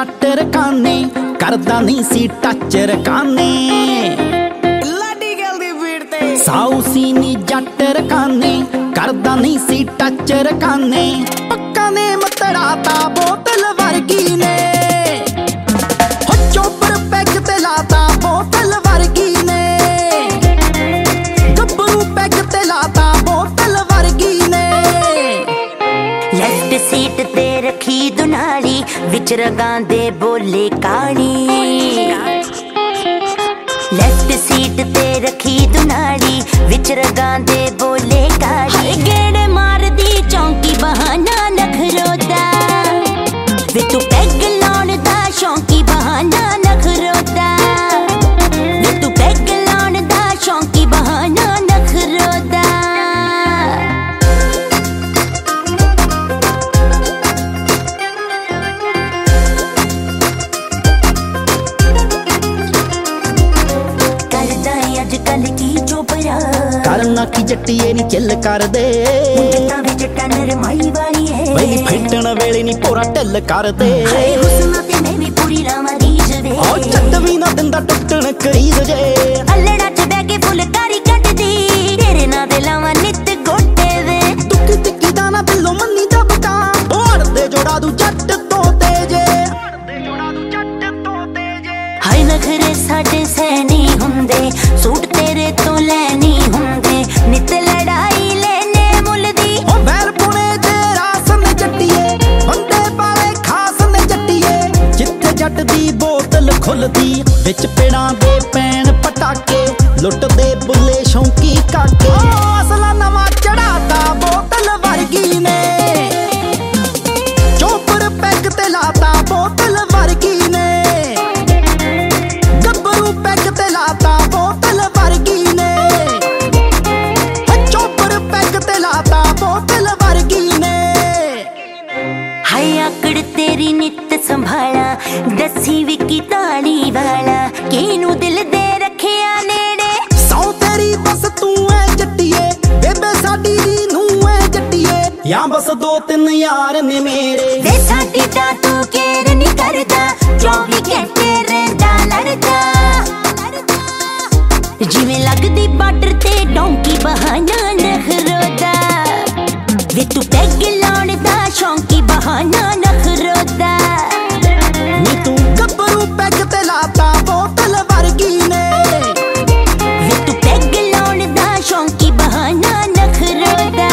जट रकाने करदा नहीं सी टच रकाने साउसी नी जट रकाने करदा नहीं सी टच रकाने पक्का ने मतड़ाता बोतल वर्गी ने हो चोपर पैग ते लाता बोतल वर्गी ने गब्बरू पैग ते लाता बोतल वर्गी ने लेफ्ट सीट ते रखी दुनाली विच रगां दे बोले कहानी लेफ्ट सीट ते रखी दुनाली विच रगां दे बोले कहानी गेड़े मार दी चौंकी बहाना नखरोदा वे तू पैग लाउण दा शौंकी बहाना नखरोदा वे तू पैग लाउण दा शौंकी बहाना नखरोदा अजकल की चोपरा करना की जट्टिए नी चिल कर दे जट्टा नरमाई वाली है वेली फिटण वेले नी पूरा ढिल कर दे हुस्न ते मैं भी पूरी लावां रीज वे ओ जट भी ना दिंदा टुटण करीज जे अल्लड़ा च बैठ के फुलकारी कटदी तेरे नां दे लावां नित गोटे वे तुकी तिक्की दा ना बिल्लो मन्नी दबका ओड़ दे जोड़ा दू जट तो तेजे हाय नखरे साडे सैनी हुंदे सूट तेरे तो लैनी हुंदे नित लड़ाई लेने मुलदी ओ बैल पुणे जे रास ने जट्टिए बंदे पाले खास ने जट्टिए जिथे जट दी बोतल खुलदी विच पेड़ां दे पैण पटाके लुट दे बुले शौंकी काके असला नवा चढ़ाता बोतल वर्गी ने चोपर पैग ते लाता बोतल वर्गी ने गब्बरू पैग ते लाता बोतल वर्गी ने चोपर पैग ते लाता बोतल वर्गी ने हाय आकड़ तेरी नित संभाला दसी विकी ताली वाला किनू दिल दे रखिया नेड़े सौ तेरी बस तू है जट्टिए बेबे साडी दी नू है जट्टिए या बस दो तीन यार ने मेरे वे साडी दा तू केयर नहीं करदा 24 घंटे रहंदा लड़दा जिवें लगदी बार्डर ते डोंकी बहाना नखरोदा वे तू पैग लाउण दा शौंकी बहाना नखरोदा नी तू गब्बरू पैग ते लाता बोतल वर्गी ने वे तू पैग लाउण दा शौंकी बहाना नखरोदा